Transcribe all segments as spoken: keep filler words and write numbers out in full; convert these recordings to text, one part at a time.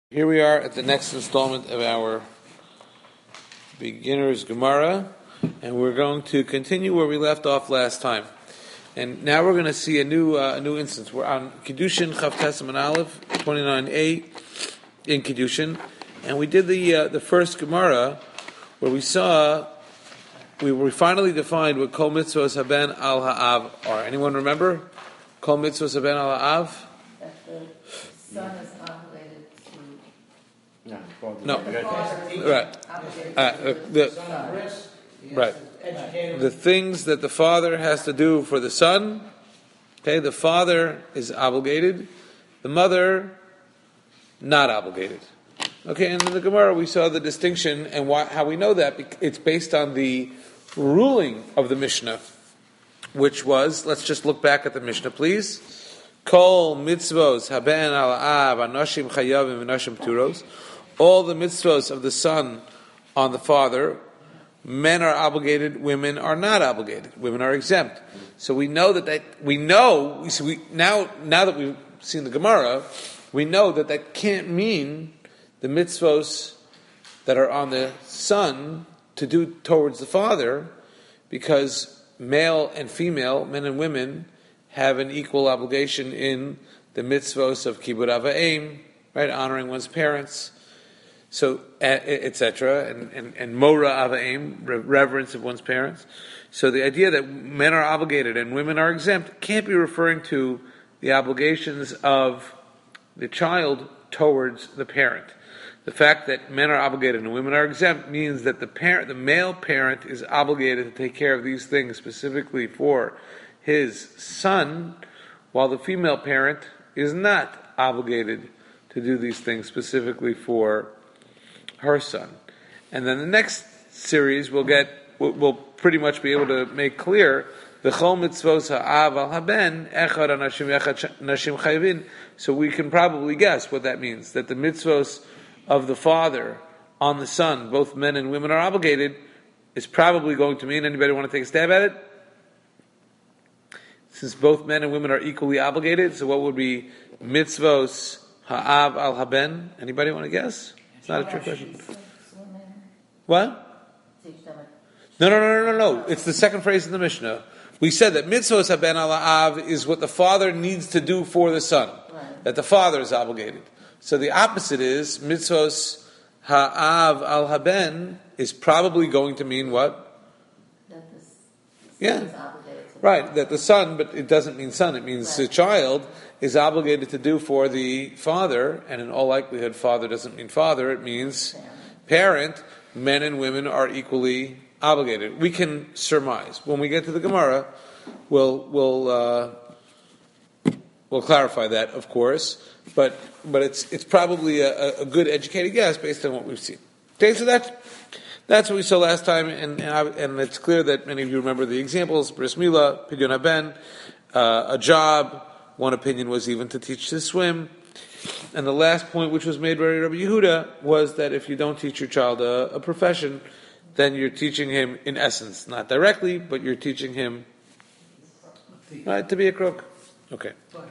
Here we are at the next installment of our Beginner's Gemara, and we're going to continue where we left off last time. And now we're going to see a new uh, a new instance. We're on Kiddushin Chav Tesam and Aleph twenty-nine a in Kiddushin, and we did the uh, the first Gemara where we saw we we finally defined what Kol Mitzvos Haben Al Ha'av are. Anyone remember Kol Mitzvos Haben Al Ha'av? That the son is obligated to. No, right. Uh, the, right. The things that the father has to do for the son. Okay, the father is obligated, the mother not obligated. Okay, and in the Gemara we saw the distinction and why, how we know that. It's based on the ruling of the Mishnah, which was, let's just look back at the Mishnah, please. Kol mitzvos haben al av anoshim chayavim anoshim pturos. All the mitzvos of the son on the father, men are obligated, women are not obligated. Women are exempt. So we know that, that we know, so we, now, now that we've seen the Gemara, we know that that can't mean the mitzvos that are on the son to do towards the father, because male and female, men and women, have an equal obligation in the mitzvos of Kibud Av V'Em, right, honoring one's parents, so et cetera, and, and, and Mora Av V'Em, reverence of one's parents. So the idea that men are obligated and women are exempt can't be referring to the obligations of the child towards the parent. The fact that men are obligated and women are exempt means that the parent, the male parent, is obligated to take care of these things specifically for his son, while the female parent is not obligated to do these things specifically for her son. And then the next series we'll get, we'll, we'll pretty much be able to make clear the Chol Mitzvos Ha'av Al Haben Echad Anashim Echad Nashim Chayvin. So we can probably guess what that means, that the mitzvos of the father on the son, both men and women are obligated, is probably going to mean, anybody want to take a stab at it? Since both men and women are equally obligated, so what would be mitzvos ha'av al haben? Anybody want to guess? It's not a trick question. What? No, no, no, no, no, no. It's the second phrase in the Mishnah. We said that mitzvos haben al ha'av is what the father needs to do for the son. Right. That the father is obligated. So the opposite is mitzvos ha'av al haben is probably going to mean what? That the son yeah. is obligated to. Right, that the son, but it doesn't mean son, it means right. the child is obligated to do for the father, and in all likelihood father doesn't mean father, it means parent. parent. Men and women are equally obligated. We can surmise. When we get to the Gemara, we'll we'll uh, we'll clarify that, of course, but but it's it's probably a, a good educated guess based on what we've seen. Okay, so that's That's what we saw last time, and and, I, and it's clear that many of you remember the examples: Bris Milah, Pidyon Haben, uh, a job. One opinion was even to teach to swim. And the last point, which was made by Rabbi Yehuda, was that if you don't teach your child a, a profession, then you're teaching him, in essence, not directly, but you're teaching him right, to be a crook. Okay.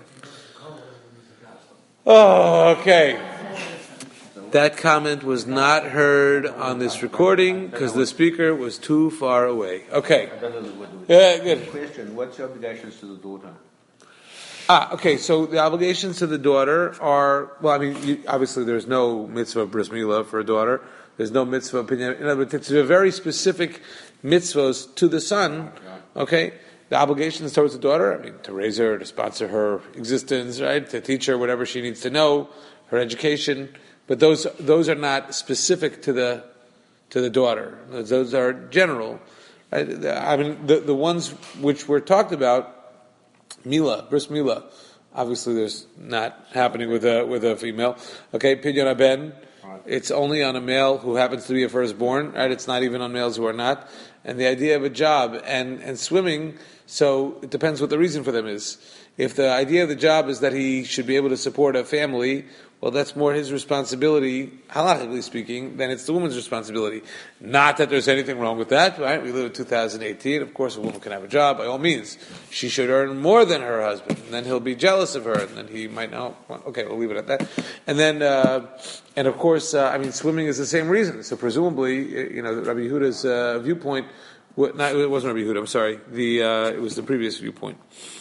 Oh, okay. That comment was not heard on this recording because the speaker was too far away. Okay. Yeah, good. Question: what's your obligations to the daughter? Ah, okay. So the obligations to the daughter are, well, I mean, you, obviously there's no mitzvah of bris milah for a daughter. There's no mitzvah opinion. In other words, it's a very specific mitzvahs to the son. Okay. The obligations towards the daughter, I mean, to raise her, to sponsor her existence, right? To teach her whatever she needs to know, her education. But those those are not specific to the to the daughter. Those, those are general. Right? I mean, the the ones which were talked about, Milah, bris Milah, obviously there's not happening with a with a female. Okay, Pidyon Haben, it's only on a male who happens to be a firstborn. Right? It's not even on males who are not. And the idea of a job and and swimming. So it depends what the reason for them is. If the idea of the job is that he should be able to support a family well, that's more his responsibility, halachically speaking, than it's the woman's responsibility. Not that there's anything wrong with that, right? We live in two thousand eighteen. Of course, a woman can have a job, by all means. She should earn more than her husband, and then he'll be jealous of her, and then he might not. Okay, we'll leave it at that. And then, uh, and of course, uh, I mean, swimming is the same reason. So presumably, you know, Rabbi Yehuda's uh, viewpoint, not, it wasn't Rabbi Yehuda, I'm sorry. The uh, it was the previous viewpoint.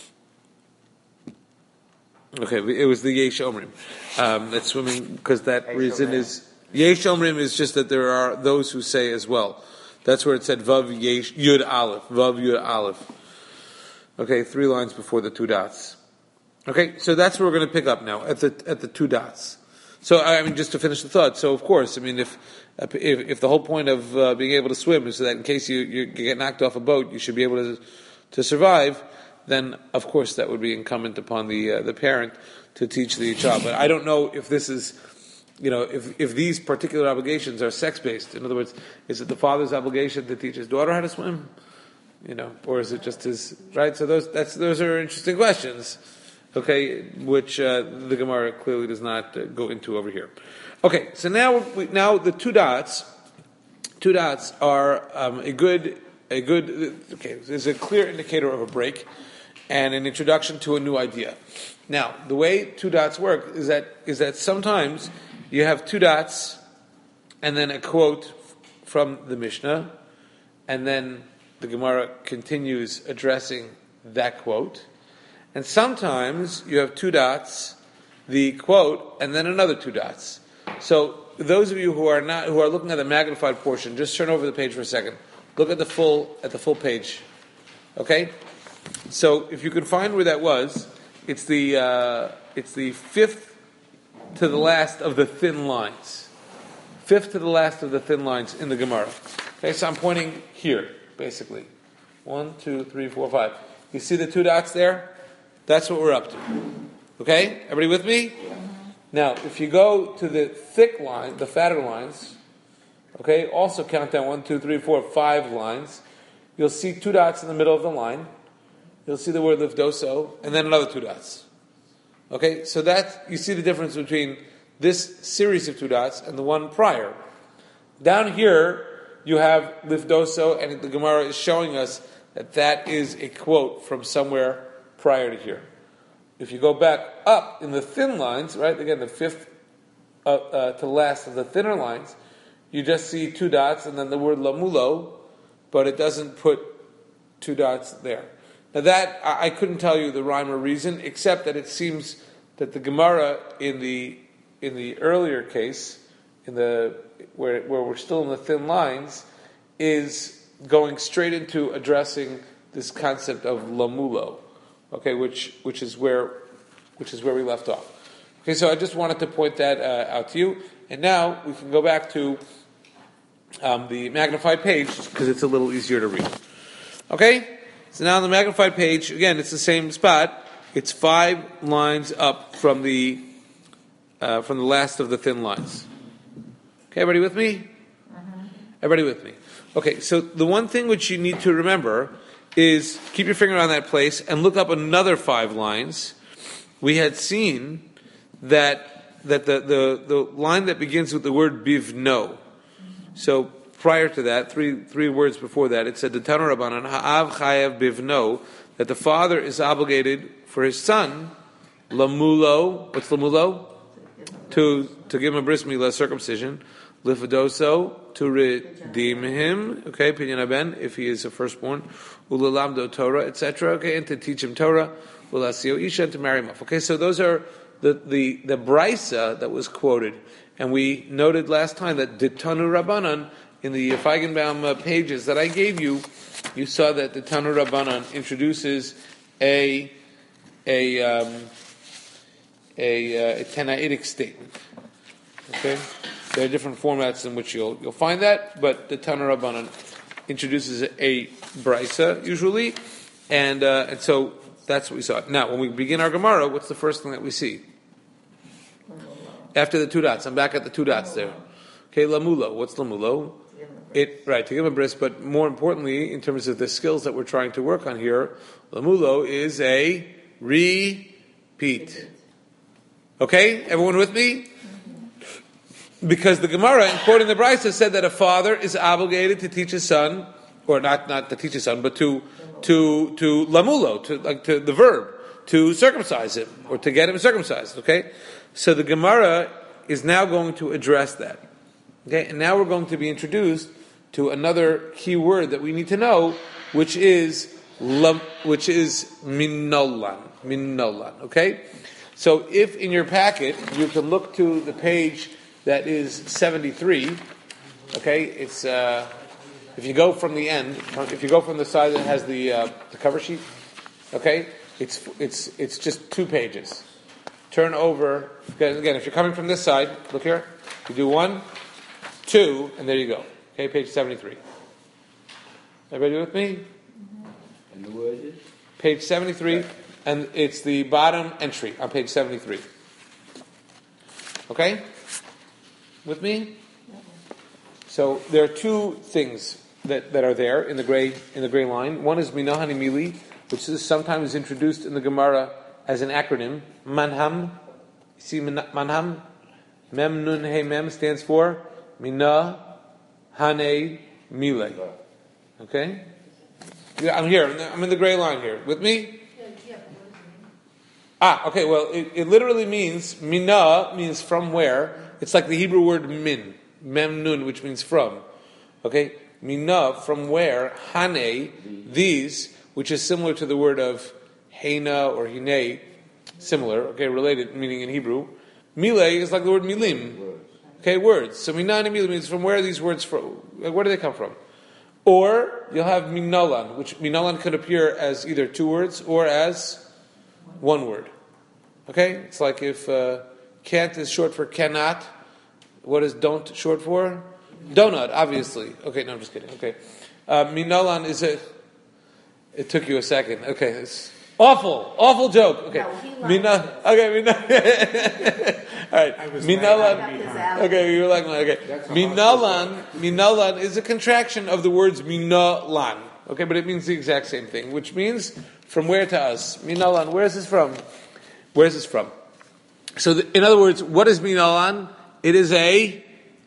Okay, it was the Yesh Omrim. Um, that swimming, because that Yesh reason Omrim. is, Yesh Omrim is just that there are those who say as well. That's where it said Vav Yesh, Yud Aleph, Vav Yud Aleph. Okay, three lines before the two dots. Okay, so that's where we're going to pick up now, at the, at the two dots. So, I mean, just to finish the thought, so of course, I mean, if, if, if the whole point of uh, being able to swim is so that in case you, you get knocked off a boat, you should be able to, to survive, then of course that would be incumbent upon the uh, the parent to teach the child. But I don't know if this is, you know, if if these particular obligations are sex based. In other words, is it the father's obligation to teach his daughter how to swim, you know, or is it just his right? So those that's those are interesting questions, okay, which uh, the Gemara clearly does not uh, go into over here. Okay, so now we, now the two dots, two dots are um, a good a good okay. There's a clear indicator of a break and an introduction to a new idea. Now, the way two dots work is that is that sometimes you have two dots and then a quote from the Mishnah, and then the Gemara continues addressing that quote. And sometimes you have two dots, the quote, and then another two dots. So those of you who are not who are looking at the magnified portion, just turn over the page for a second. Look at the full at the full page. Okay? So if you can find where that was, it's the uh, it's the fifth to the last of the thin lines. Fifth to the last of the thin lines in the Gemara. Okay, so I'm pointing here, basically. One, two, three, four, five. You see the two dots there? That's what we're up to. Okay? Everybody with me? Now, if you go to the thick line, the fatter lines, okay, also count down one, two, three, four, five lines. You'll see two dots in the middle of the line. You'll see the word livdoso, and then another two dots. Okay, so that, you see the difference between this series of two dots and the one prior. Down here, you have livdoso, and the Gemara is showing us that that is a quote from somewhere prior to here. If you go back up in the thin lines, right, again, the fifth uh, uh, to last of the thinner lines, you just see two dots and then the word lamulo, but it doesn't put two dots there. Now that, I couldn't tell you the rhyme or reason, except that it seems that the Gemara in the in the earlier case, in the where where we're still in the thin lines, is going straight into addressing this concept of lamulo, okay, which which is where which is where we left off. Okay, so I just wanted to point that uh, out to you, and now we can go back to um, the magnified page because it's a little easier to read. Okay. So now on the magnified page, again, it's the same spot. It's five lines up from the uh, from the last of the thin lines. Okay, everybody with me? Uh-huh. Everybody with me? Okay, so the one thing which you need to remember is keep your finger on that place and look up another five lines. We had seen that that the, the, the line that begins with the word bivno. So prior to that, three three words before that, it said the Tanu Rabbanan ha'av chayav bivno, that the father is obligated for his son lamulo. What's lamulo? To to give him a bris milah, circumcision. Lifadoso, to redeem him. Okay, pinyan ben, if he is a firstborn. Ulalamdo Torah, et cetera. Okay, and to teach him Torah. Ulasio isha, and to marry him off. Okay, so those are the the the brisa that was quoted, and we noted last time that the Tanu Rabbanan, in the Feigenbaum uh, pages that I gave you, you saw that the Tanu Rabbanan introduces a a um, a, uh, a Tanaitic statement. Okay, there are different formats in which you'll you'll find that, but the Tanu Rabbanan introduces a brisa usually, and uh, and so that's what we saw. Now, when we begin our Gemara, what's the first thing that we see? After the two dots, I'm back at the two dots there. Okay, lamulo. What's lamulo? It right to give him a bris, but more importantly, in terms of the skills that we're trying to work on here, lamulo is a repeat. Okay, everyone with me? Because the Gemara, in quoting the Brisa, said that a father is obligated to teach his son, or not not to teach his son, but to to to lamulo, to like to the verb, to circumcise him or to get him circumcised. Okay, so the Gemara is now going to address that. Okay, and now we're going to be introduced to another key word that we need to know, which is lam, which is minolan, minolan. Okay, so if in your packet you can look to the page that is seventy-three. Okay, it's uh, if you go from the end, if you go from the side that has the uh, the cover sheet. Okay, it's it's it's just two pages. Turn over again. If you're coming from this side, look here. You do one, two, and there you go. Okay, page seventy-three. Everybody with me? And the word is? Page seventy-three, and it's the bottom entry on page seventy-three. Okay? With me? So there are two things that, that are there in the gray in the gray line. One is Minahani Mili, which is sometimes introduced in the Gemara as an acronym. Manham. You see Manham? Mem Nun He Mem stands for Mina Hane Mile. Okay? Yeah, I'm here. I'm in the gray line here. With me? Ah, okay, well, it, it literally means, Mina means from where. It's like the Hebrew word min, mem nun, which means from. Okay? Mina, from where. Hane, these, which is similar to the word of Heina or Hine, similar, okay, related, meaning in Hebrew. Mile is like the word milim. Okay, words. So Mina and Mile means from where are these words from? Where do they come from? Or you'll have Minalan, which Minalan could appear as either two words or as one word. Okay? It's like if uh, can't is short for cannot. What is don't short for? Donut, obviously. Okay, no, I'm just kidding. Okay. Uh, Minalan is a... It took you a second. Okay, it's awful. Awful joke. Okay. No, Mina... Okay, Mina... All right. Minalan... Okay, you were like... Okay. Minalan... Minalan is a contraction of the words Minalan. Okay, but it means the exact same thing, which means from where to us. Minalan, where is this from? Where is this from? So, the, in other words, what is Minalan? It is a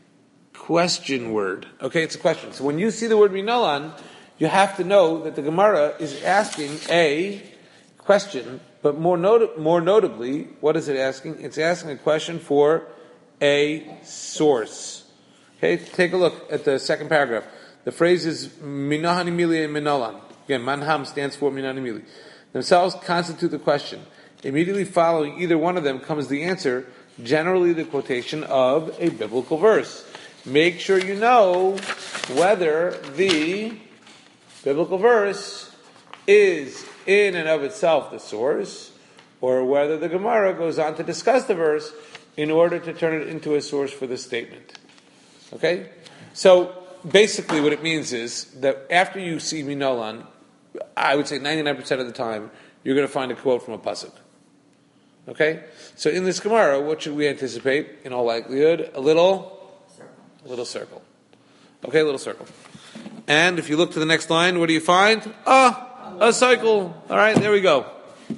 question word. Okay, it's a question. So when you see the word Minalan, you have to know that the Gemara is asking a question, but more not- more notably, what is it asking? It's asking a question for a source. Okay, take a look at the second paragraph. The phrase is Minahani Mili and Minalan. Again, Manham stands for Minahani Mili. Themselves constitute the question. Immediately following either one of them comes the answer, generally the quotation of a biblical verse. Make sure you know whether the biblical verse is in and of itself the source, or whether the Gemara goes on to discuss the verse in order to turn it into a source for the statement. Okay? So, basically what it means is that after you see Minolan, I would say ninety-nine percent of the time, you're going to find a quote from a pasuk. Okay? So in this Gemara, what should we anticipate? In all likelihood, a little, a little circle. Okay, a little circle. And if you look to the next line, what do you find? Ah, a cycle. All right, there we go.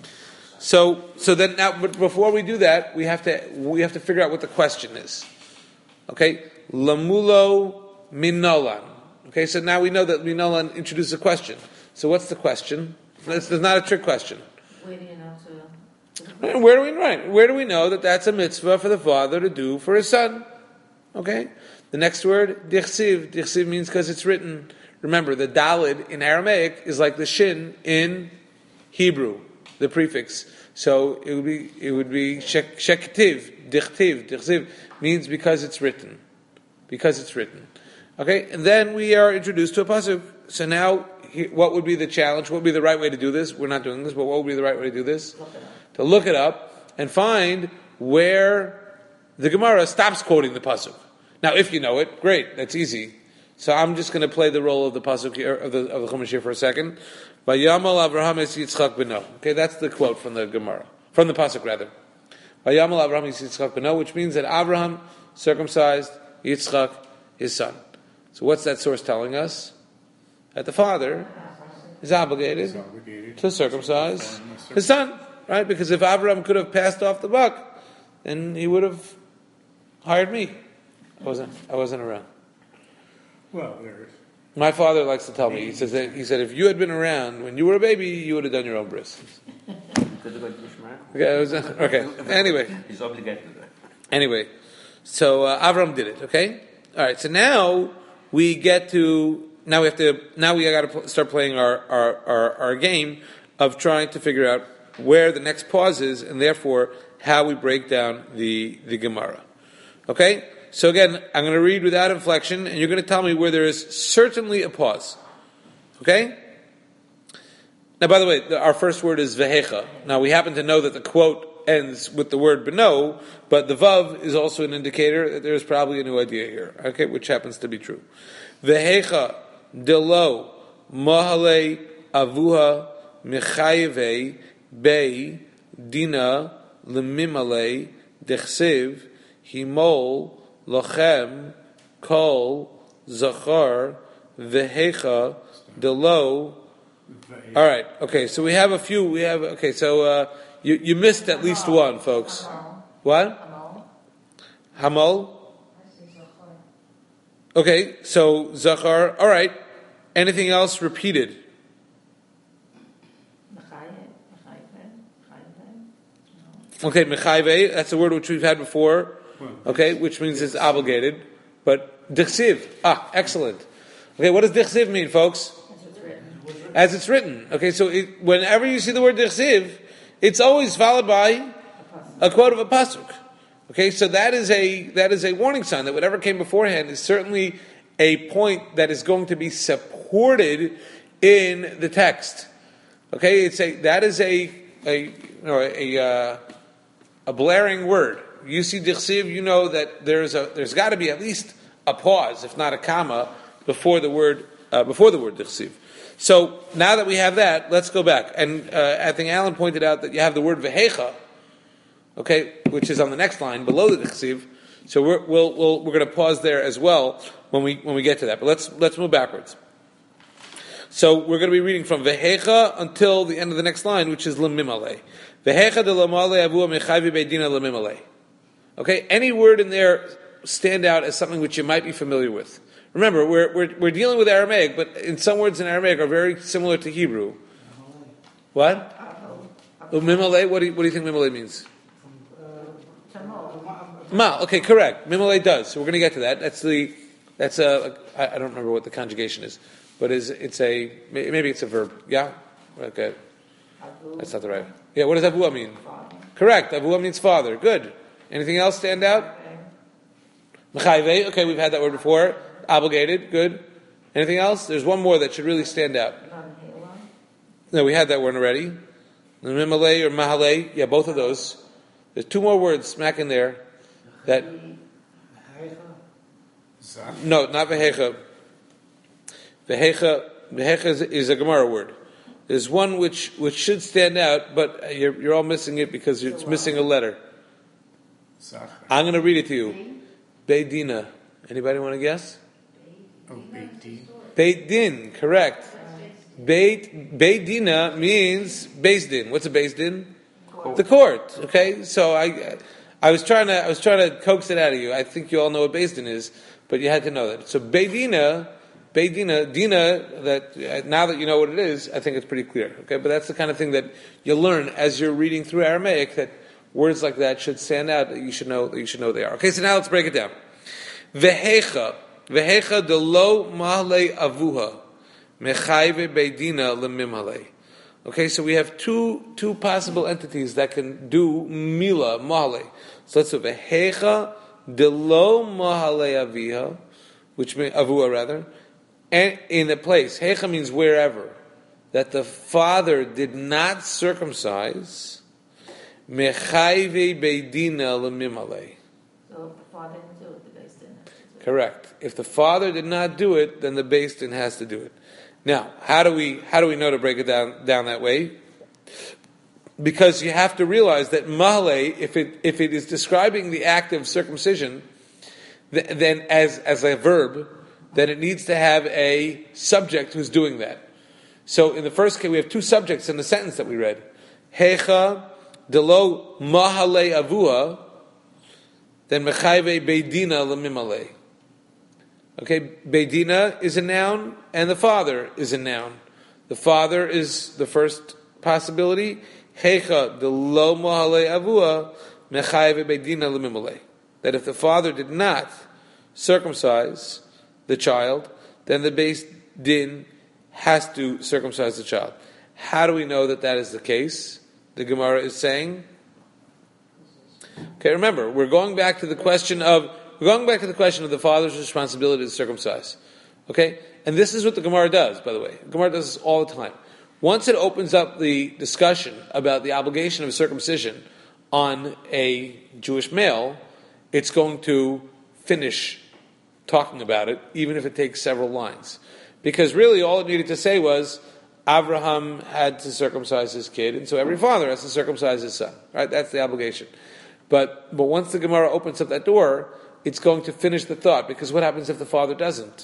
So, so then now, but before we do that, we have to we have to figure out what the question is. Okay, lamulo minolan. Okay, so now we know that minolan introduces a question. So what's the question? This is not a trick question. Where do you know to... Where do we right? Where do we know that that's a mitzvah for the father to do for his son? Okay. The next word, dichsiv. Dichsiv means because it's written. Remember, the dalid in Aramaic is like the shin in Hebrew, the prefix. So it would be it would be shektiv, dichtiv, dichsiv means because it's written, because it's written. Okay, and then we are introduced to a pasuk. So now, what would be the challenge? What would be the right way to do this? We're not doing this, but what would be the right way to do this? To look it up and find where the Gemara stops quoting the pasuk. Now, if you know it, great, that's easy. So I'm just going to play the role of the pasuk here, of the of the Chumash here for a second. Vayamal Avraham es Yitzchak beno. Okay, that's the quote from the Gemara, from the pasuk rather. Vayamal Avraham es Yitzchak beno, which means that Avraham circumcised Yitzchak, his son. So what's that source telling us? That the father is obligated, obligated to circumcise his son. Right? Because if Avraham could have passed off the buck, then he would have hired me. I wasn't. I wasn't around. Well, there's. My father likes to tell me. He says that, he said if you had been around when you were a baby, you would have done your own bris. Okay. It was, okay. Anyway. He's obligated to that. Anyway, so uh, Avram did it. Okay. All right. So now we get to now we have to now we got to pl- start playing our, our our our game of trying to figure out where the next pause is, and therefore how we break down the the Gemara. Okay. So again, I'm going to read without inflection, and you're going to tell me where there is certainly a pause. Okay? Now, by the way, the, our first word is vehecha. Now, we happen to know that the quote ends with the word beno, but the vav is also an indicator that there's probably a new idea here, okay, which happens to be true. Vehecha delo mahale avuha mechayeve bei dina lemimale dechsev himol lochem kol zachar vehecha delo. All right. Okay. So we have a few. We have. Okay. So uh, you you missed at least one, folks. What? Hamol. Okay. So zachar. All right. Anything else repeated? Okay. Mechayve. That's a word which we've had before. Okay, which means it's obligated. But dichsiv. Ah, excellent. Okay, what does dichsiv mean, folks? As it's written. As it's written. Okay, so it, whenever you see the word dichsiv, it's always followed by a quote of a pasuk. Okay, so that is a that is a warning sign that whatever came beforehand is certainly a point that is going to be supported in the text. Okay, it's a that is a a you know, a uh, a blaring word. You see dichsiv, you know that there's a there's got to be at least a pause, if not a comma, before the word uh, before the word dichsiv. So now that we have that, let's go back. And uh, I think Alan pointed out that you have the word vehecha, okay, which is on the next line below the dichsiv. So we're we'll, we'll, we're going to pause there as well when we when we get to that. But let's let's move backwards. So we're going to be reading from vehecha until the end of the next line, which is lemimale. Vehecha de lemale avu mechayvi beidina lemimale. Okay, any word in there stand out as something which you might be familiar with. Remember, we're we're, we're dealing with Aramaic, but in some words in Aramaic are very similar to Hebrew. What? Mimale. What do you, what do you think mimale means? Ma. Okay, correct. Mimale does. So we're going to get to that. That's the. That's a. I don't remember what the conjugation is, but is it's a maybe it's a verb. Yeah. Okay. That's not the right. Yeah. What does avua mean? Correct. Avua means father. Good. Anything else stand out? Mechayve. Okay, we've had that word before. Obligated. Good. Anything else? There's one more that should really stand out. No, we had that one already. Mimale or mahale. Yeah, both of those. There's two more words smack in there. That. No, not vehecha. Vehecha. Vehecha is, is a Gemara word. There's one which which should stand out, but you're you're all missing it because it's missing a letter. I'm going to read it to you. Beidina. Anybody want to guess? Oh, Beit Din. Beit Din, correct. Beit Beidina means Beis Din. What's a Beis Din? Court. The court. Okay, so I I was trying to I was trying to coax it out of you. I think you all know what Beis Din is, but you had to know that. So Beidina, Beidina, Dina. That now that you know what it is, I think it's pretty clear. Okay, but that's the kind of thing that you learn as you're reading through Aramaic. That words like that should stand out. That you should know. That you should know they are. Okay, so now let's break it down. Vehecha, vehecha de lo mahle avuha, mechayve beidina lemimale. Okay, so we have two two possible entities that can do mila mahle. So let's do vehecha de lo mahle aviha, which means avua rather, and in the place. Hecha means wherever that the father did not circumcise. Mechayve beidina lemimale. So if the father didn't do it, the Beis Din has to do it. Correct. If the father did not do it, then the Beis Din has to do it. Now, how do we how do we know to break it down down that way? Because you have to realize that mahle, if it if it is describing the act of circumcision, th- then as as a verb, then it needs to have a subject who's doing that. So in the first case, we have two subjects in the sentence that we read. Hecha delo mahale avua. then mechayve beidina lemimale. Okay, beidina is a noun, and the father is a noun. The father is the first possibility. Hecha de lo mohale avua mechayve beidina lemimale. That if the father did not circumcise the child, then the Beis Din has to circumcise the child. How do we know that that is the case? The Gemara is saying. Okay, remember, we're going back to the question of we're going back to the question of the father's responsibility to circumcise. Okay, and this is what the Gemara does. By the way, the Gemara does this all the time. Once it opens up the discussion about the obligation of circumcision on a Jewish male, it's going to finish talking about it, even if it takes several lines. Because really all it needed to say was, Abraham had to circumcise his kid, and so every father has to circumcise his son. Right? That's the obligation. But but once the Gemara opens up that door, it's going to finish the thought, because what happens if the father doesn't?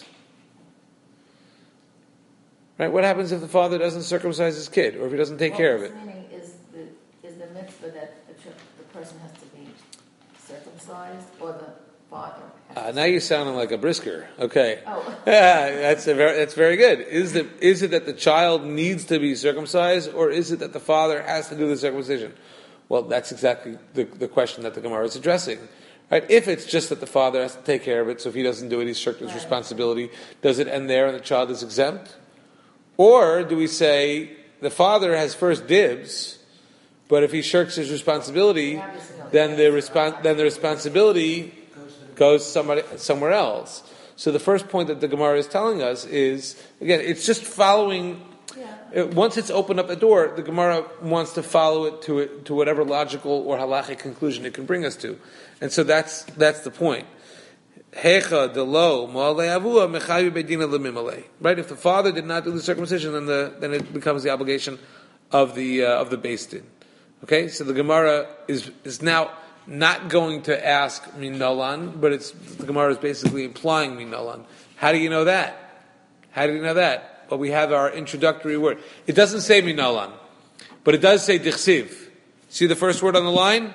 Right? What happens if the father doesn't circumcise his kid, or if he doesn't take what care of it? Meaning is the is the mitzvah that the, the person has to be circumcised, or the father? Uh, now you're sounding like a brisker. Okay, oh. yeah, that's a very that's very good. Is the is it that the child needs to be circumcised, or is it that the father has to do the circumcision? Well, that's exactly the, the question that the Gemara is addressing. Right? If it's just that the father has to take care of it, so if he doesn't do it, he's shirked his right. responsibility, does it end there and the child is exempt? Or do we say the father has first dibs, but if he shirks his responsibility, then the respons- then the responsibility goes somebody somewhere else. So the first point that the Gemara is telling us is, again, it's just following. Yeah. It, once it's opened up the door, the Gemara wants to follow it to it, to whatever logical or halachic conclusion it can bring us to, and so that's that's the point. Hecha de lo mo'alei avua mechayu beidina lemimale. Right? If the father did not do the circumcision, then the then it becomes the obligation of the uh, of the Beis Din. Okay, so the Gemara is is now not going to ask minolan, but it's the Gemara is basically implying minolan. How do you know that? How do you know that? Well, we have our introductory word. It doesn't say minolan, but it does say dichsiv. See the first word on the line?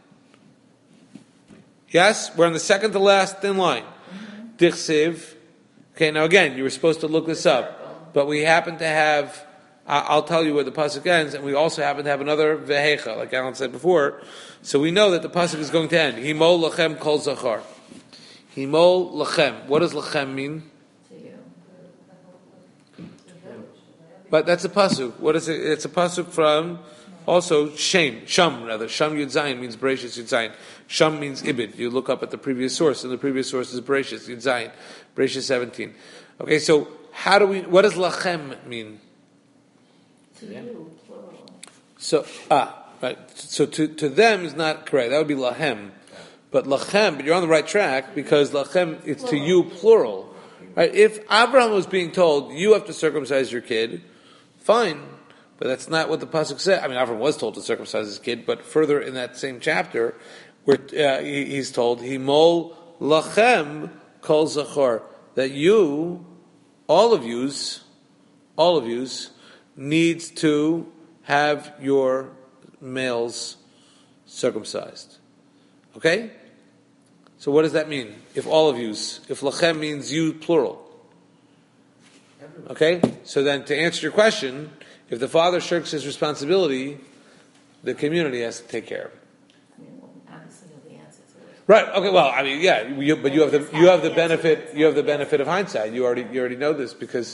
Yes, we're on the second to last thin line. Dichsiv. Okay, now again, you were supposed to look this up, but we happen to have. I'll tell you where the pasuk ends, and we also happen to have another vehecha, like Alan said before. So we know that the pasuk is going to end. Himol lachem kol zachar. Himol lachem. What does lachem mean? But that's a pasuk. What is it? It's a pasuk from also Shem. Sham rather. Sham Yud Zayin means Bereshis Yud Zayin. Sham means Ibid. You look up at the previous source, and the previous source is Bereshis Yud Zayin. Bereshis seventeen. Okay, so how do we? What does lachem mean? To you, plural. So ah right. So to to them is not correct. That would be lahem. But lachem. But you're on the right track because lachem it's plural. To you plural. Right? If Abraham was being told you have to circumcise your kid, fine. But that's not what the pasuk said. I mean, Avraham was told to circumcise his kid, but further in that same chapter, where uh, he, he's told, "Himol lachem kol zachor," that you, all of yous, all of yous, needs to have your males circumcised. Okay? So what does that mean? If all of yous, if lachem means you plural. Okay? So then to answer your question, if the father shirks his responsibility, the community has to take care of it. I mean, well, obviously you know the answer to it. Right. Okay. Well, I mean, yeah. You, but you have the you have the benefit you have the benefit of hindsight. You already you already know this because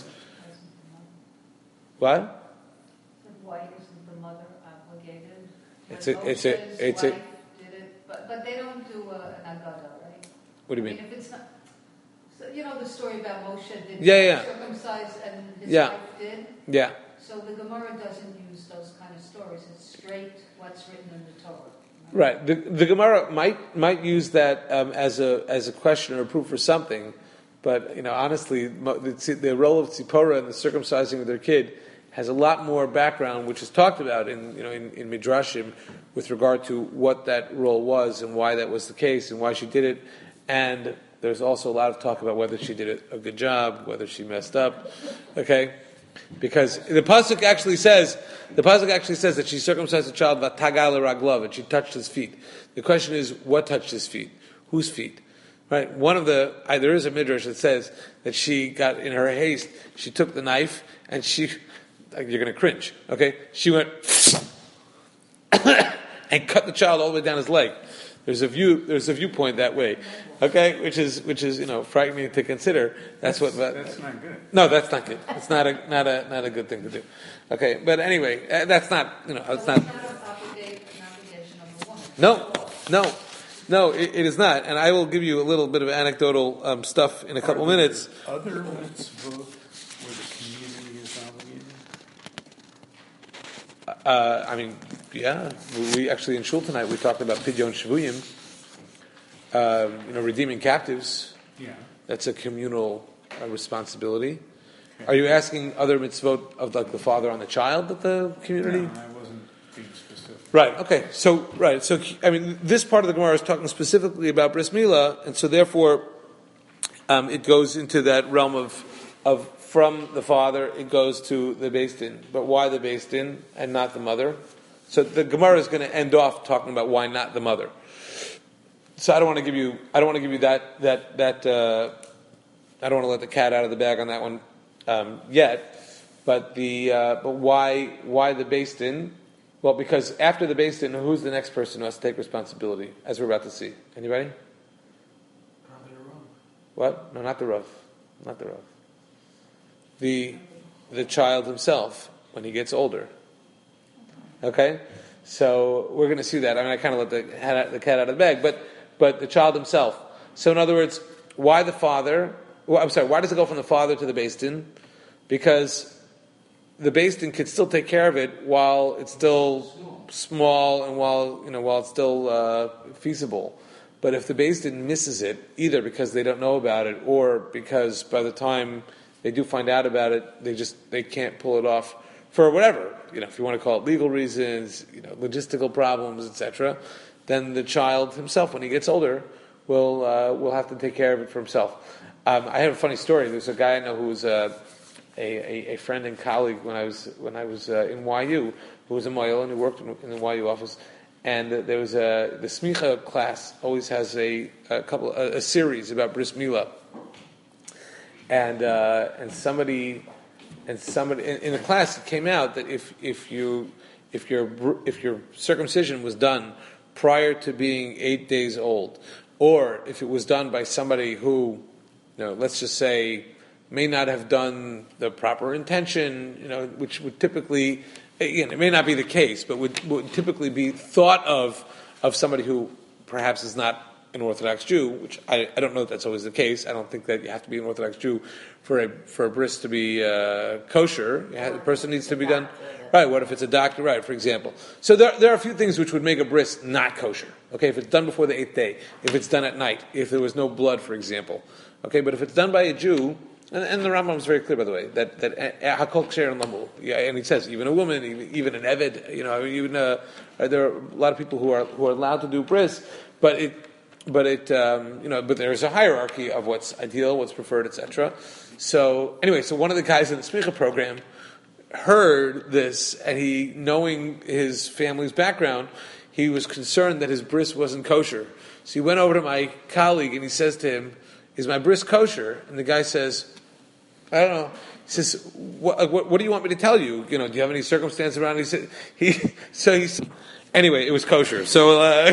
what? Why isn't the mother obligated? It's a it's a it's a. Did it, but but they don't do uh, an agada, right? What do you I mean? mean, if it's not, so you know the story about Moshe did Yeah, yeah. circumcise and his Yeah. wife did. Yeah. So the Gemara doesn't use those kind of stories. It's straight what's written in the Torah. Right. The the Gemara might might use that um, as a as a question or a proof for something, but you know honestly, the, the role of Tzipora in the circumcising of their kid has a lot more background, which is talked about in you know in, in Midrashim with regard to what that role was and why that was the case and why she did it, and there's also a lot of talk about whether she did a good job, whether she messed up. Okay. Because the pasuk actually says, the pasuk actually says that she circumcised the child vatagal raglav, and she touched his feet. The question is, what touched his feet? Whose feet? Right? One of the, I, there is a midrash that says that she got, in her haste, she took the knife and she, you're going to cringe, okay? She went and cut the child all the way down his leg. There's a view, there's a viewpoint that way, okay? Which is, which is, you know, frightening to consider. That's, that's what. That's not good. No, that's not good. It's not a, not a, not a good thing to do. Okay, but anyway, uh, that's not, you know, it's not. It's not an obligation an obligation of the woman. No, no. No, it, it is not, and I will give you a little bit of anecdotal um, stuff in a couple Are there minutes. Other mitzvot where the community is obligated? Uh, I mean, yeah, we actually in shul tonight we talked about pidyon shvuyim, um, you know, redeeming captives. Yeah. That's a communal uh, responsibility. Okay. Are you asking other mitzvot of like the father on the child that the community? No, I wasn't being specific. Right. Okay. So right. So I mean, this part of the Gemara is talking specifically about bris milah, and so therefore, um, it goes into that realm of of from the father, it goes to the Beis Din. But why the Beis Din and not the mother? So the Gemara is going to end off talking about why not the mother. So I don't want to give you. I don't want to give you that that that. Uh, I don't want to let the cat out of the bag on that one um, yet. But the uh, but why why the Beis Din? Well, because after the Beis Din, who's the next person who has to take responsibility? As we're about to see. Anybody? Probably the Rav. What? No, not the Rav. Not the Rav. The the child himself when he gets older. Okay, so we're going to see that. I mean, I kind of let the cat, the cat out of the bag, but but the child himself. So in other words, why the father? Well, I'm sorry. Why does it go from the father to the Beis Din? Because the Beis Din could still take care of it while it's still small and while you know while it's still uh, feasible. But if the Beis Din misses it, either because they don't know about it or because by the time they do find out about it, they just they can't pull it off for whatever, you know, if you want to call it legal reasons, you know, logistical problems, et cetera, then the child himself, when he gets older, will uh, will have to take care of it for himself. Um, I have a funny story. There's a guy I know who was uh, a, a a friend and colleague when I was when I was uh, in Y U, who was a Moyel and who worked in, in the Y U office. And uh, there was a the Smicha class always has a, a couple a, a series about bris milah, and uh, and somebody. And somebody in, in the class, it came out that if if you if your if your circumcision was done prior to being eight days old, or if it was done by somebody who, you know, let's just say, may not have done the proper intention, you know, which would typically, again, it may not be the case, but would, would typically be thought of of somebody who perhaps is not an Orthodox Jew, which I, I don't know that that's always the case. I don't think that you have to be an Orthodox Jew for a for a bris to be uh, kosher. Yeah, the person needs to be done right. What if it's a doctor? Right, for example. So there there are a few things which would make a bris not kosher. Okay, if it's done before the eighth day, if it's done at night, if there was no blood, for example. Okay, but if it's done by a Jew, and, and the Rambam is very clear, by the way, that that hakol ksher and lamul. Yeah, and he says even a woman, even, even an eved, you know, even uh, there are a lot of people who are who are allowed to do bris, but it. But it, um, you know, but there's a hierarchy of what's ideal, what's preferred, et cetera. So anyway, so one of the guys in the Smicha program heard this, and he, knowing his family's background, he was concerned that his bris wasn't kosher. So he went over to my colleague and he says to him, "Is my bris kosher?" And the guy says, "I don't know." He says, "What, what, what do you want me to tell you? You know, do you have any circumstance around?" He said, "He." So he. Anyway, it was kosher. So. Uh,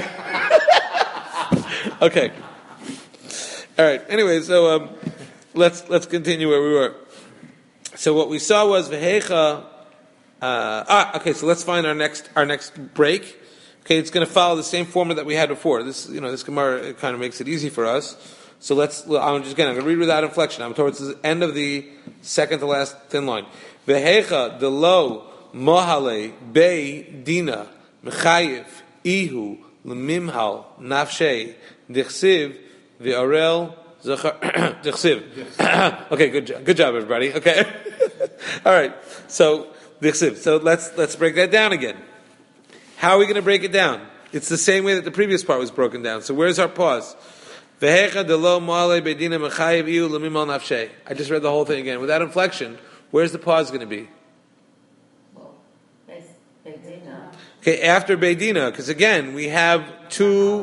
Okay. All right. Anyway, so um, let's let's continue where we were. So what we saw was v'hecha. Uh, ah, okay. So let's find our next our next break. Okay, it's going to follow the same format that we had before. This, you know, this Gemara kind of makes it easy for us. So let's. I'm just again. I'm going to read without inflection. I'm towards the end of the second to last thin line. V'hecha de lo mohale bei dina mechayev ihu lemimhal nafshei. Dichsiv v'arel zachar. Dichsiv. Okay, good job. Good job, everybody. Okay. All right. So dichsiv. So let's let's break that down again. How are we going to break it down? It's the same way that the previous part was broken down. So where's our pause? V'hecha delo ma'ale beidina mechayev iu lemimal nafshei. I just read the whole thing again without inflection. Where's the pause going to be? Well, Beis Beis Dina. Okay, after beidina, because again we have two.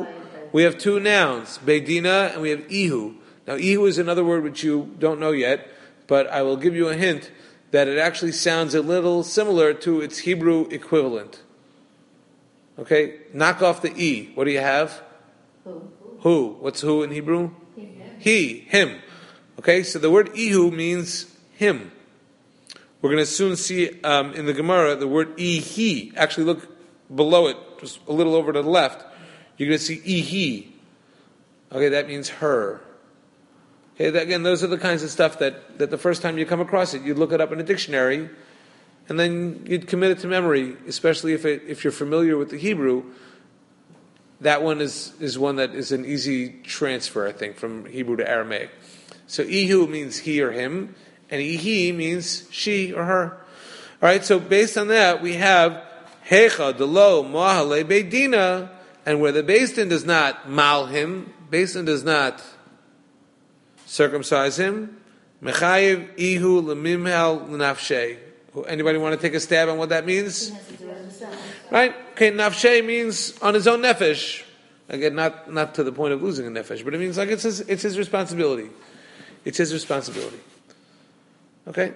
We have two nouns, Beidina and we have Ihu. Now, Ihu is another word which you don't know yet, but I will give you a hint that it actually sounds a little similar to its Hebrew equivalent. Okay? Knock off the E. What do you have? Who? Who? What's who in Hebrew? He. He, him. Okay, so the word Ihu means him. We're going to soon see um, in the Gemara the word Ihi. Actually, look below it, just a little over to the left. You're going to see Ihi. Okay, that means her. Okay, that, again, those are the kinds of stuff that, that the first time you come across it, you'd look it up in a dictionary, and then you'd commit it to memory, especially if it, if you're familiar with the Hebrew. That one is, is one that is an easy transfer, I think, from Hebrew to Aramaic. So Ihu means he or him, and Ihi means she or her. All right, so based on that, we have Hecha delo mahale beidina, and where the Beis Din does not mal him, Beis Din does not circumcise him, mechayiv ihu lemimhal l'nafshei. Anybody want to take a stab on what that means? He has to do it himself. Right? Okay, nafshei means on his own nefesh. Again, not, not to the point of losing a nefesh, but it means like it's his, it's his responsibility. It's his responsibility. Okay?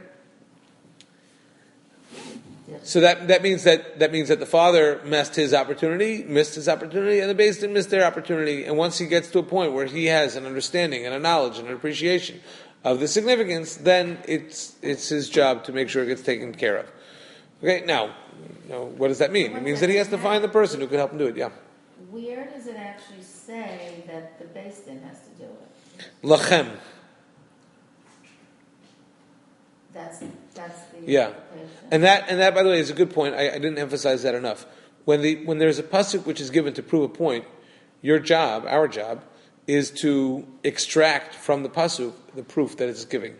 So that, that means that that means that the father missed his opportunity, missed his opportunity, and the Beis Din missed their opportunity. And once he gets to a point where he has an understanding and a knowledge and an appreciation of the significance, then it's it's his job to make sure it gets taken care of. Okay, now, you know, what does that mean? It means that he has to find the person who can help him do it. Yeah. Where does it actually say that the Beis Din has to do it? Lachem. That's that's the Yeah. implication. And that, and that, by the way, is a good point. I, I didn't emphasize that enough. When the when there's a pasuk which is given to prove a point, your job, our job, is to extract from the pasuk the proof that it's giving.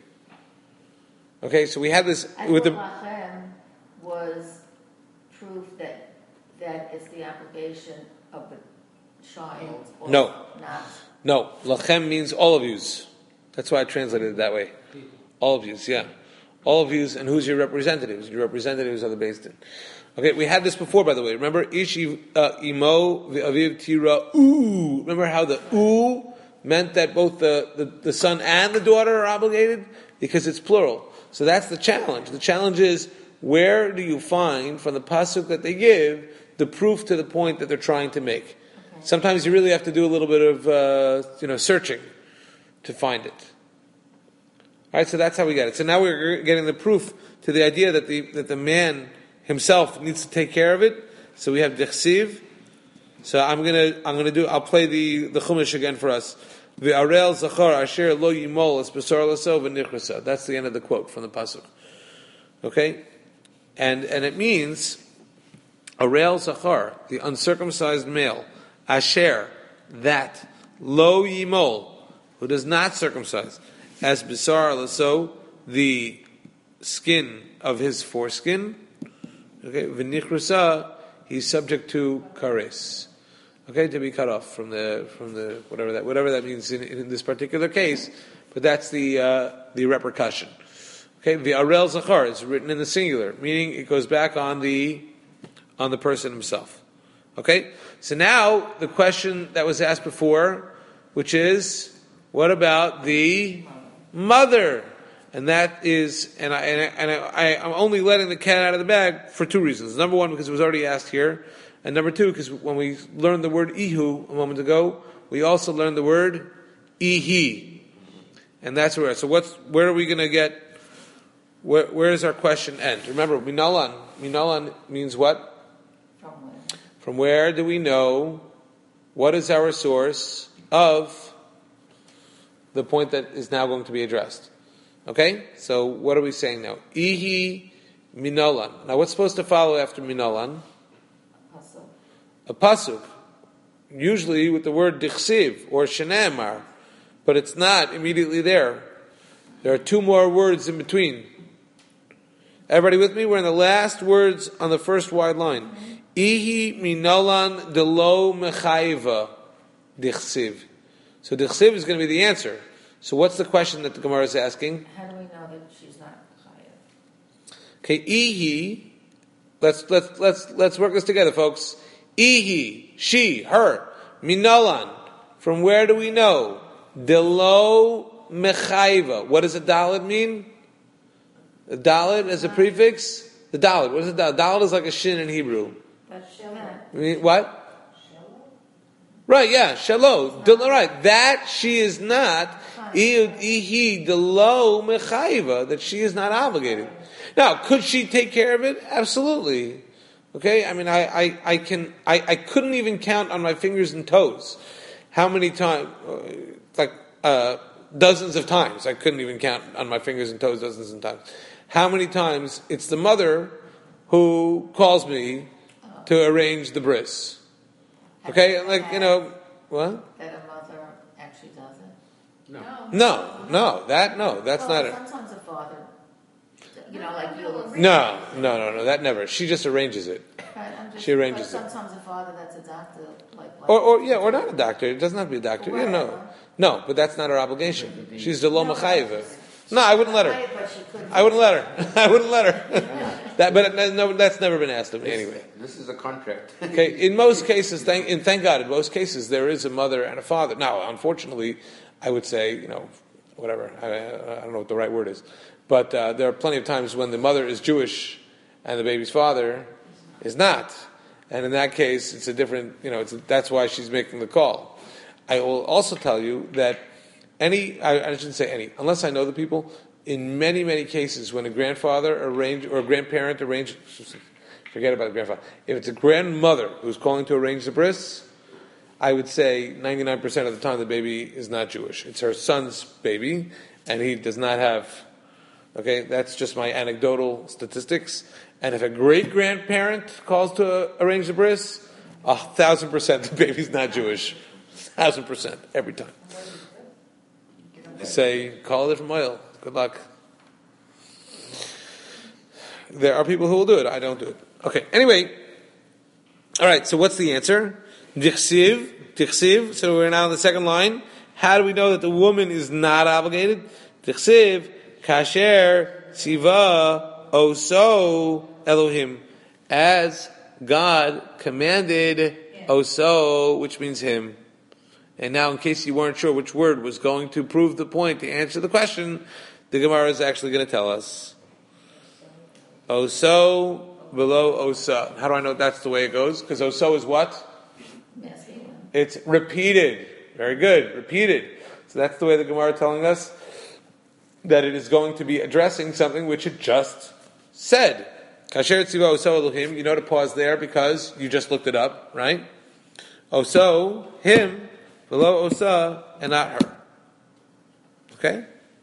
Okay, so we had this I with the. thought Lachem was proof that that it's the application of the child. Or No. Not. No, lachem means all of yous. That's why I translated it that way. All of yous, yeah. All of yous, and who's your representatives? Your representatives are the Beis Din. Okay, we had this before, by the way. Remember, ish uh, imo v'aviv tira u. Remember how the u meant that both the, the, the son and the daughter are obligated? Because it's plural. So that's the challenge. The challenge is, where do you find, from the pasuk that they give, the proof to the point that they're trying to make? Okay. Sometimes you really have to do a little bit of uh, you know searching to find it. All right, so that's how we get it. So now we're getting the proof to the idea that the that the man himself needs to take care of it. So we have dichsiv. So I'm gonna I'm gonna do I'll play the the chumash again for us. The arel zachar asher lo yimol es besar laso v'nichrasa. That's the end of the quote from the pasuk. Okay, and and it means arel zachar, the uncircumcised male, asher, that lo yimol, who does not circumcise, as bisar laso, the skin of his foreskin. Okay, v'nichrusa, he's subject to kares. Okay, to be cut off from the from the whatever that whatever that means in, in this particular case, but that's the uh, the repercussion. Okay, the arel zachar is written in the singular, meaning it goes back on the on the person himself. Okay, so now the question that was asked before, which is, what about the mother? And that is, and I and, I, and I, I'm only letting the cat out of the bag for two reasons. Number one, because it was already asked here, and number two, because when we learned the word ihu a moment ago, we also learned the word ihi, and that's where. So what's where are we going to get? Where, where does our question end? Remember, minalan. Minalan means what? From where? From where do we know? What is our source of the point that is now going to be addressed? Okay, so what are we saying now? Ihi minolan. Now, what's supposed to follow after minolan? Pasuk. A pasuk, usually with the word dichsiv or shenemar, but it's not immediately there. There are two more words in between. Everybody with me? We're in the last words on the first wide line. Ihi minolan delo mechayva dichsiv. So dichsiv is going to be the answer. So what's the question that the Gemara is asking? How do we know that she's not chayav? Okay, ihi. Let's let's let's let's work this together, folks. Ihi, she, her, minolan. From where do we know? Delo mechayva. What does a dalid mean? A dalid as a prefix? The dalid. What is a dalid? Dalid is like a shin in Hebrew. That's Shelah. I mean, what? Right, yeah, shalo. Del- right, that she is not, ihi delo mechayva, that she is not obligated. Now, could she take care of it? Absolutely. Okay, I mean, I, I, I can, I, I couldn't even count on my fingers and toes how many times, like uh, dozens of times. I couldn't even count on my fingers and toes dozens of times. How many times it's the mother who calls me to arrange the bris. Okay, like, you know, what? That a mother actually does it? No. No, no, that, no, that's Well, not it. sometimes a father, you know, like you'll. No, no, no, no, that never. She just arranges it. Right, I'm just- She arranges but it. Sometimes a father that's a doctor, like. like Or, or, yeah, or not a doctor. It doesn't have to be a doctor. Or Yeah, no. whatever. No, but that's not her obligation. She's the No, lo machayiva. she's- No, I wouldn't let her. Right, but she couldn't- I wouldn't let her. I wouldn't let her. That, but no, that's never been asked of me anyway. This is a contract. Okay, in most cases, thank, and thank God, in most cases, there is a mother and a father. Now, unfortunately, I would say, you know, whatever, I, I don't know what the right word is, but uh, there are plenty of times when the mother is Jewish and the baby's father is not. And in that case, it's a different, you know, it's a, that's why she's making the call. I will also tell you that any, I, I shouldn't say any, unless I know the people, in many, many cases, when a grandfather arranged, or a grandparent arranged, forget about the grandfather, if it's a grandmother who's calling to arrange the bris, I would say ninety-nine percent of the time the baby is not Jewish. It's her son's baby, and he does not have, okay, that's just my anecdotal statistics. And if a great-grandparent calls to arrange the bris, a thousand percent the baby's not Jewish. Thousand percent, every time. I say, call it from oil. Good luck. There are people who will do it. I don't do it. Okay. Anyway. All right. So what's the answer? Dichsiv. Dichsiv. So we're now on the second line. How do we know that the woman is not obligated? Dichsiv. Kasher. Siva. Oso. Elohim. As God commanded Oso, which means him. And now, in case you weren't sure which word was going to prove the point to answer the question, the Gemara is actually going to tell us. Oso below osa. How do I know that's the way it goes? Because oso is what? Masculine. It's repeated. Very good. Repeated. So that's the way the Gemara is telling us that it is going to be addressing something which it just said. Kasher tziva oso Elohim. You know to pause there because you just looked it up, right? Oso, him, below osa, and not her. Okay?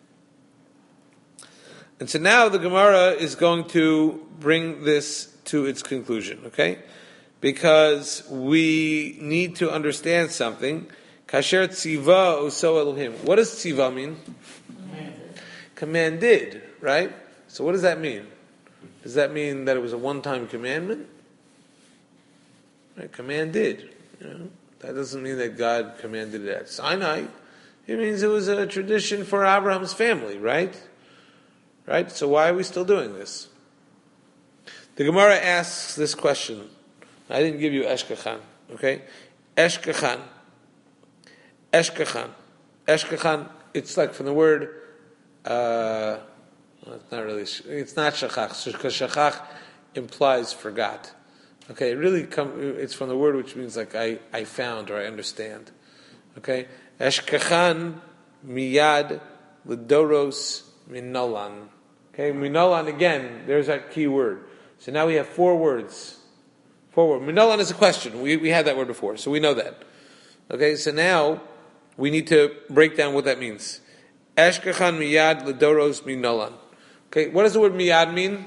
And so now the Gemara is going to bring this to its conclusion, okay? Because we need to understand something. Kasher tziva oso Elohim. What does tziva mean? Commanded. Commanded, right? So what does that mean? Does that mean that it was a one-time commandment? Right? Commanded. You know? That doesn't mean that God commanded it at Sinai. It means it was a tradition for Abraham's family, right? Right? So why are we still doing this? The Gemara asks this question. I didn't give you Eshkachan, okay? Eshkachan. Eshkachan. Eshkachan, it's like from the word, uh, well, it's not really, it's not shachach, because shachach implies forgot. Okay, it really come, it's from the word which means like I, I found or I understand. Okay? Eshkachan miyad l'doros minolan. Okay, minolan again, there's that key word. So now we have four words. Four words. Minolan is a question. We we had that word before, so we know that. Okay, so now we need to break down what that means. Eshkachan miyad l'doros minolan. Okay, what does the word miyad mean?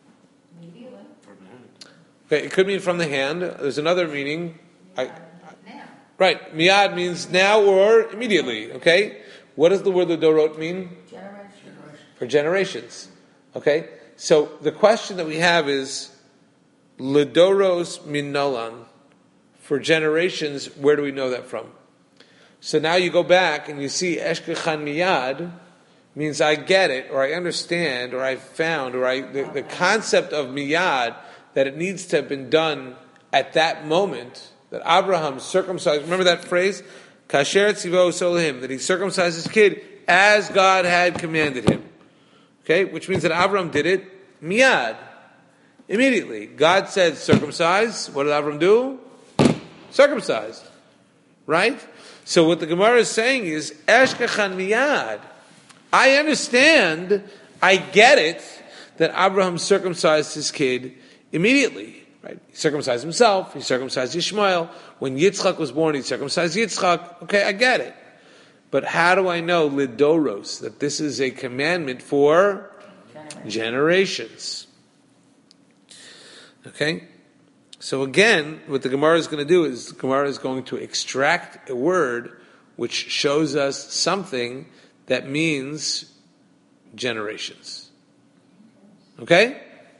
Okay, it could mean from the hand. There's another meaning. I, Now. right, miyad means now or immediately. Okay, what does the word l'dorot mean? Generation. For generations. Okay, so the question that we have is l'doros minolan. For generations, where do we know that from? So now you go back and you see eshkachan miyad means I get it, or I understand, or I found, or I the, the concept of miyad, that it needs to have been done at that moment, that Abraham circumcised. Remember that phrase? kasher tzivo solehim, that he circumcised his kid as God had commanded him. Okay, which means that Avram did it miyad, immediately. God said circumcise. What did Avram do? Circumcised. Right? So what the Gemara is saying is, eshkachan miyad. I understand, I get it, that Abraham circumcised his kid immediately. Right? He circumcised himself, he circumcised Ishmael. When Yitzchak was born, he circumcised Yitzchak. Okay, I get it. But how do I know, lidoros, that this is a commandment for generations? generations. Okay? So again, what the Gemara is going to do is, the Gemara is going to extract a word which shows us something that means generations. Okay?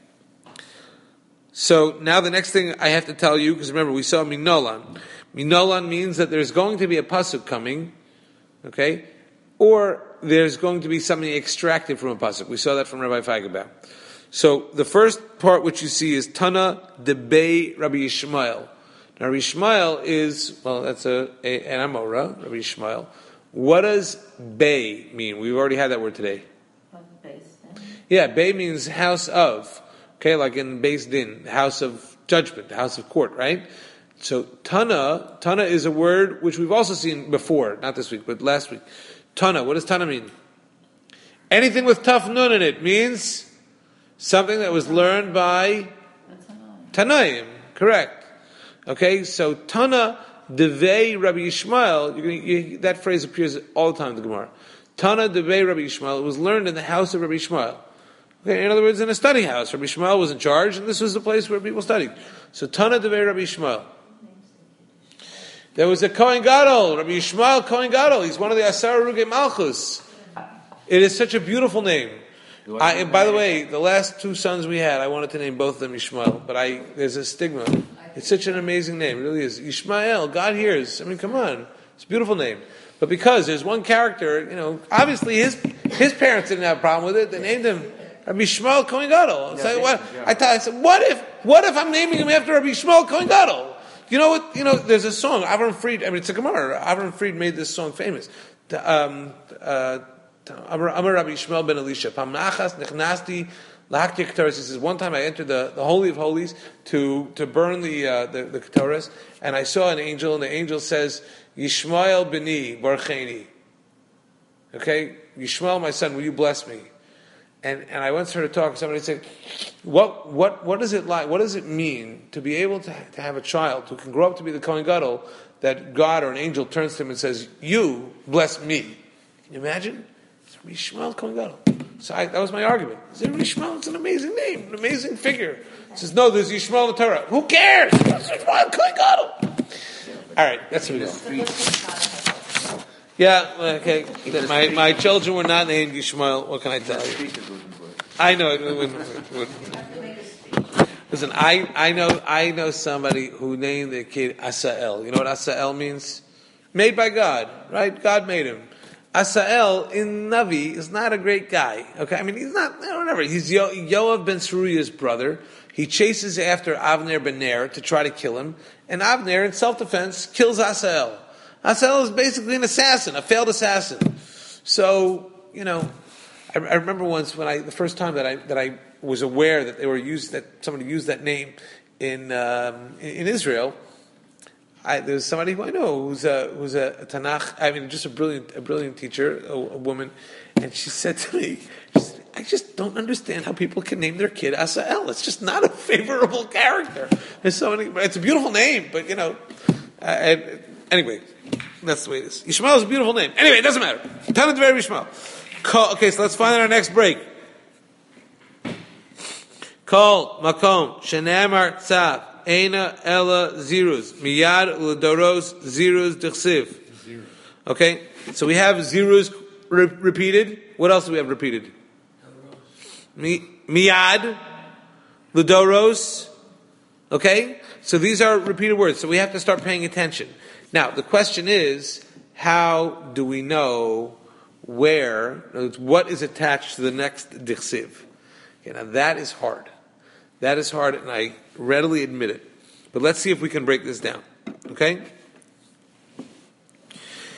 So now the next thing I have to tell you, because remember we saw minolan. Minolan means that there's going to be a pasuk coming, okay? Or there's going to be something extracted from a pasuk. We saw that from Rabbi Feigenbaum. So the first part which you see is Tana Debei Rabbi Yishmael. Now Rabbi Yishmael is, well, that's a, a an Amora, Rabbi Yishmael. What does Bey mean? We've already had that word today. Yeah, Bey means house of. Okay, like in Beis Din, house of judgment, the house of court, right? So Tana, Tana is a word which we've also seen before, not this week, but last week. Tana, what does Tana mean? Anything with Taf Nun in it means something that was learned by Tanaim, correct. Okay, so Tana Devei Rabbi Yishmael, you're gonna, you, that phrase appears all the time in the Gemara. Tana Devei Rabbi Yishmael, it was learned in the house of Rabbi Yishmael. Okay, in other words, in a study house. Rabbi Yishmael was in charge, and this was the place where people studied. So Tana Devei Rabbi Yishmael. There was a Kohen Gadol, Rabbi Yishmael Kohen Gadol. He's one of the Asar Ruge Malchus. It is such a beautiful name. I, and by the way, the last two sons we had, I wanted to name both of them Yishmael, but I there's a stigma. It's such an amazing name, it really is. Yishmael, God hears. I mean, come on, it's a beautiful name. But because there's one character, you know, obviously his his parents didn't have a problem with it. They named him Rabbi Yishmael Kohen Gadol. So what, I, thought, I said, what if what if I'm naming him after Rabbi Yishmael Kohen Gadol? You know what? You know, there's a song. Avram Fried. I mean, it's a Gemara. Avram Fried made this song famous. Um, uh, Amar Rabbi Yishmael ben Elisha. Pamnachas nechnasti lahaktir ketoras. He says, one time I entered the, the Holy of Holies to to burn the uh, the, the ketoras, and I saw an angel, and the angel says, Yishmael beni barcheni. Okay, Yishmael, my son, will you bless me? And and I once heard a talk. Somebody said, "What what what is it like? What does it mean to be able to to have a child who can grow up to be the Kohen Gadol that God or an angel turns to him and says, 'You bless me'? Can you imagine? It's Yishmael Kohen Gadol." So I, that was my argument. I said, Yishmael, it's an amazing name, an amazing figure. He says, "No, there's Yishmael in the Torah. Who cares? It's Yishmael Kohen Gadol." All right, that's what we go. Yeah, okay. My my children were not named Yishmael. What can I tell you? I know. Listen, I, I know I know somebody who named their kid Asael. You know what Asael means? Made by God, right? God made him. Asael in Navi is not a great guy. Okay, I mean he's not. Whatever. He's Yo, Yoav ben Seruya's brother. He chases after Avner ben Ner to try to kill him, and Avner, in self-defense, kills Asael. Asael is basically an assassin, a failed assassin. So, you know, I, I remember once when I, the first time that I that I was aware that they were used, that somebody used that name in um, in, in Israel. I, there was somebody who I know who's a who's a, a Tanakh. I mean, just a brilliant a brilliant teacher, a, a woman, and she said to me, she said, "I just don't understand how people can name their kid Asael. It's just not a favorable character. There's so many. It's a beautiful name, but you know, uh, and, anyway." That's the way it is. Yishmael is a beautiful name. Anyway, it doesn't matter. Tana Devei Yishmael. Okay, so let's find out our next break. Kol makom shenamar tzav eina ella ziruz miyad u'ledoros ziruz d'chsiv. Okay, so we have ziruz re- repeated. What else do we have repeated? Mi, miyad, ledoros. Okay, so these are repeated words. So we have to start paying attention. Now, the question is, how do we know where, what is attached to the next dichsiv? Okay, now that is hard. That is hard, and I readily admit it. But let's see if we can break this down. Okay?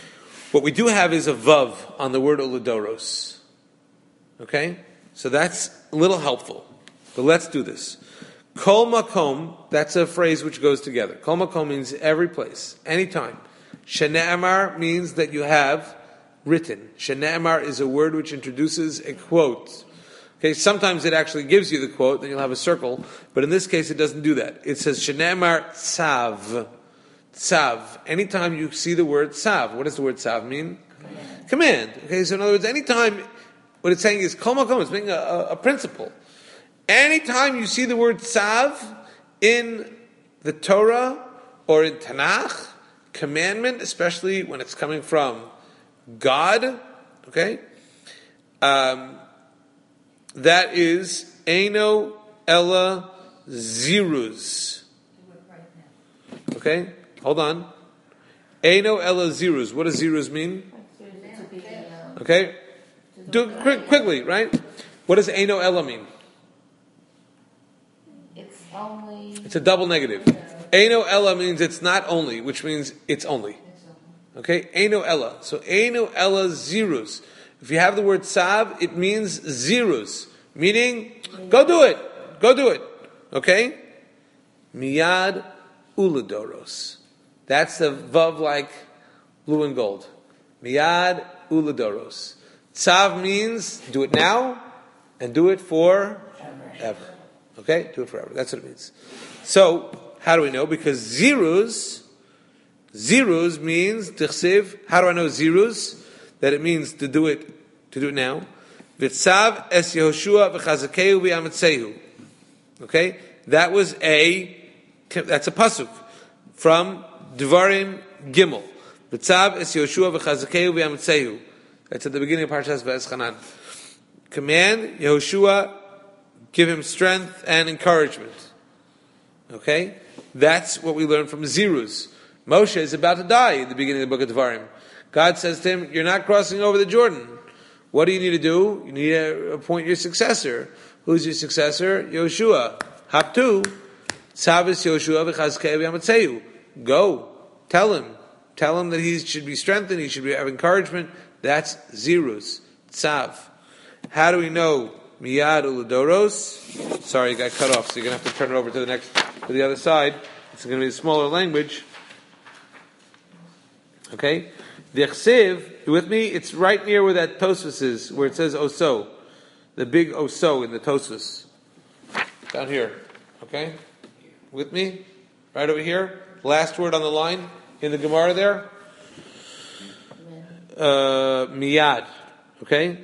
What we do have is a vav on the word Uladoros. Okay? So that's a little helpful. But let's do this. Kol makom, that's a phrase which goes together. Kol makom means every place, anytime. Shene'amar means that you have written. Shene'amar is a word which introduces a quote. Okay, sometimes it actually gives you the quote, then you'll have a circle, but in this case it doesn't do that. It says Shene'amar tzav. Tzav. Anytime you see the word tzav, what does the word tzav mean? Command. Command. Okay, so in other words, anytime, what it's saying is kol makom, it's being a, a, a principle. Anytime you see the word tzav in the Torah or in Tanakh, commandment, especially when it's coming from God, okay, um, that is Eino Ella Ziruz. Okay, hold on. Eino Ella Ziruz. What does Ziruz mean? Okay, do it quick, quickly, right? What does Eino Ella mean? It's only. It's a double negative. Eino Ella means it's not only, which means it's only. Okay, Eino Ella. So Eino Ella Ziruz. If you have the word tzav, it means ziruz, meaning go do it, go do it. Okay, miyad uladoros. That's the vav like blue and gold. Miyad uladoros. Tzav means do it now and do it for ever. Okay, do it forever. That's what it means. So how do we know? Because ziruz, ziruz means tichsiv. How do I know ziruz? That it means to do it, to do it now. Vitzav es Yehoshua v'chazakeu v'yametzehu. Okay, that was a that's a pasuk from Devarim Gimel. Vitzav es Yehoshua v'chazakeu v'yametzehu. That's at the beginning of Parshas V'eschanan. Command Yehoshua, give him strength and encouragement. Okay, that's what we learn from Ziruz. Moshe is about to die at the beginning of the book of Devarim. God says to him, you're not crossing over the Jordan. What do you need to do? You need to appoint your successor. Who's your successor? Yehoshua. Haptu. Tzavis Yehoshua v'chazkei v'yamatzeyu. Go. Tell him. Tell him that he should be strengthened, he should have encouragement. That's Ziruz. Tzav. How do we know Miyad Uladoros? Sorry, you got cut off, so you're going to have to turn it over to the next, to the other side. It's going to be a smaller language. Okay? The Chsiv, you with me? It's right near where that Tosfos is, where it says Oso. The big Oso in the Tosfos. Down here. Okay? With me? Right over here. Last word on the line in the Gemara there. Uh, miyad. Okay?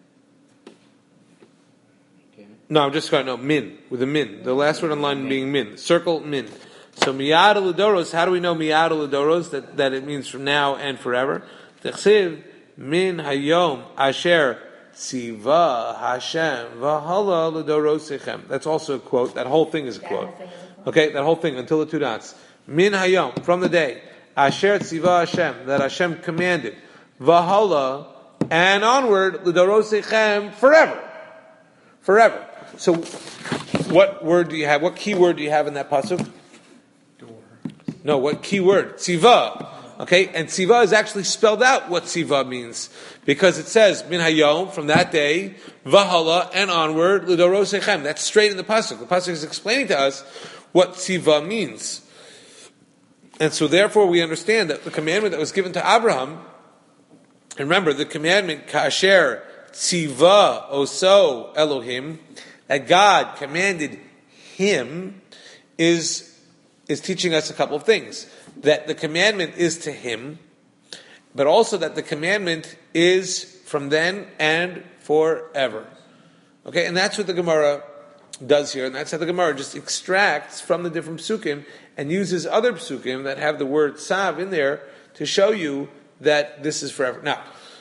No, I'm just going, no, min. With a min. The last word on the line being min. Circle min. So miyad uladoros, how do we know miyad uladoros? That, that it means from now and forever. T'chsiv min hayom asher tziva Hashem v'hala l'dorosichem. That's also a quote. That whole thing is a quote. Okay, that whole thing until the two dots. Min hayom, from the day asher tziva Hashem, that Hashem commanded v'hala, and onward l'dorosichem, forever, forever. So, what word do you have? What key word do you have in that pasuk? No, what key word? Tziva. Okay, and tziva is actually spelled out what tziva means. Because it says, min hayom, from that day, vahala, and onward, l'dorosechem. That's straight in the pasuk. The pasuk is explaining to us what tziva means. And so therefore we understand that the commandment that was given to Abraham, and remember, the commandment, ka'asher tziva oso Elohim, that God commanded him, is is teaching us a couple of things. That the commandment is to him, but also that the commandment is from then and forever. Okay, and that's what the Gemara does here, and that's how the Gemara just extracts from the different psukim and uses other psukim that have the word tzav in there to show you that this is forever. Now,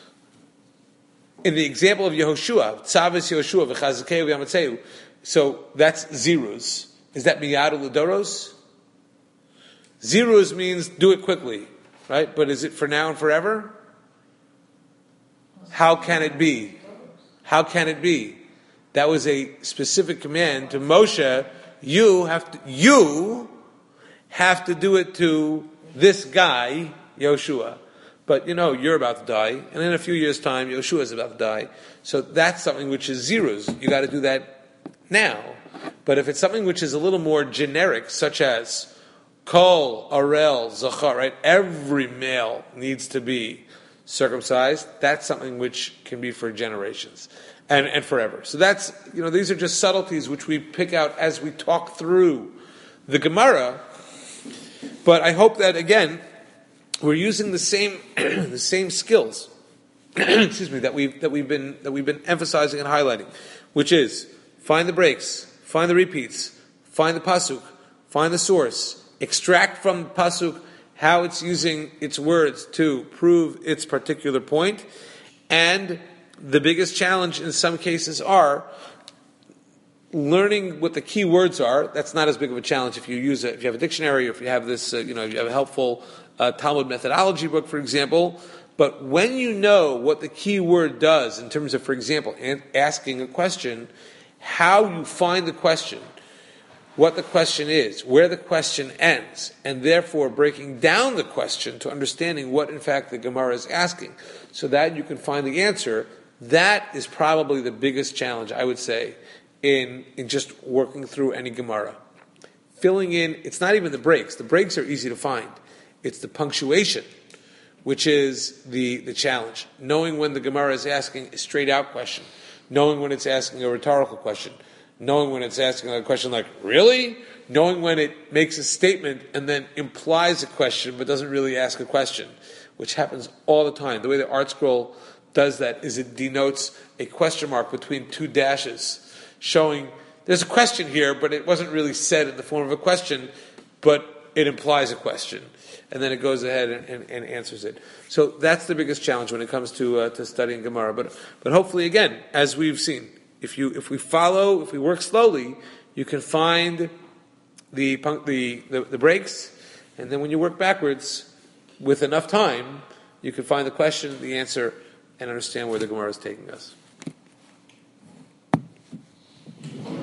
in the example of Yehoshua, tzav is Yehoshua, v'chazakeu v'yamatzehu, so that's ziruz. Is that miyad uladoros? Ziruz means do it quickly, right? But is it for now and forever? How can it be? How can it be? That was a specific command to Moshe. You have to, you have to do it to this guy, Yoshua. but you know you're about to die, and in a few years' time, Yeshua is about to die. So that's something which is zeros. You got to do that now. But if it's something which is a little more generic, such as Kol, Arel, Zachar, right? Every male needs to be circumcised. That's something which can be for generations and, and forever. So that's, you know, these are just subtleties which we pick out as we talk through the Gemara. But I hope that, again, we're using the same the same skills, excuse me, that we've that we've been that we've been emphasizing and highlighting, which is find the breaks, find the repeats, find the pasuk, find the source, extract from the pasuk how it's using its words to prove its particular point, and the biggest challenge in some cases are learning what the key words are. That's not as big of a challenge if you use it, if you have a dictionary, or if you have this, uh, you know, if you have a helpful uh, Talmud methodology book, for example. But when you know what the key word does in terms of, for example, an- asking a question, how you find the question, what the question is, where the question ends, and therefore breaking down the question to understanding what, in fact, the Gemara is asking, so that you can find the answer, that is probably the biggest challenge, I would say, in, in just working through any Gemara. Filling in, it's not even the breaks. The breaks are easy to find. It's the punctuation, which is the, the challenge. Knowing when the Gemara is asking a straight-out question. Knowing when it's asking a rhetorical question. Knowing when it's asking a question like, really? Knowing when it makes a statement and then implies a question but doesn't really ask a question, which happens all the time. The way the Art Scroll does that is it denotes a question mark between two dashes, showing there's a question here, but it wasn't really said in the form of a question, but it implies a question. And then it goes ahead and, and, and answers it. So that's the biggest challenge when it comes to uh, to studying Gemara. But but hopefully, again, as we've seen, if you if we follow, if we work slowly, you can find the the the, the breaks, and then when you work backwards with enough time, you can find the question, the answer, and understand where the Gemara is taking us.